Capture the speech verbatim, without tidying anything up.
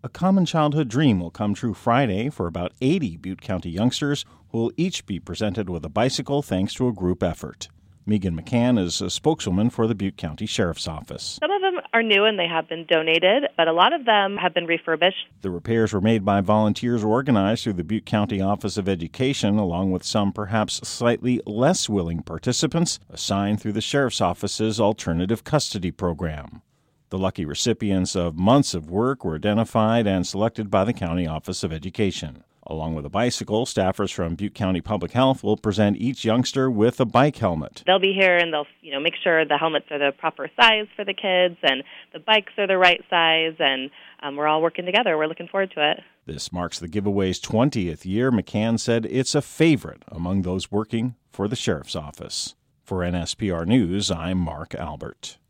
common childhood dream will come true Friday for about eighty Butte County youngsters who will each be presented with a bicycle thanks to a group effort. Megan McCann is a spokeswoman for the Butte County Sheriff's Office. Some of them are new and they have been donated, but a lot of them have been refurbished. The repairs were made by volunteers organized through the Butte County Office of Education, along with some perhaps slightly less willing participants assigned through the Sheriff's Office's Alternative Custody Program. The lucky recipients of months of work were identified and selected by the County Office of Education. Along with a bicycle, staffers from Butte County Public Health will present each youngster with a bike helmet. They'll be here and they'll, you know, make sure the helmets are the proper size for the kids and the bikes are the right size, and um, we're all working together. We're looking forward to it. This marks the giveaway's twentieth year. McCann said it's a favorite among those working for the Sheriff's Office. For N S P R News, I'm Mark Albert.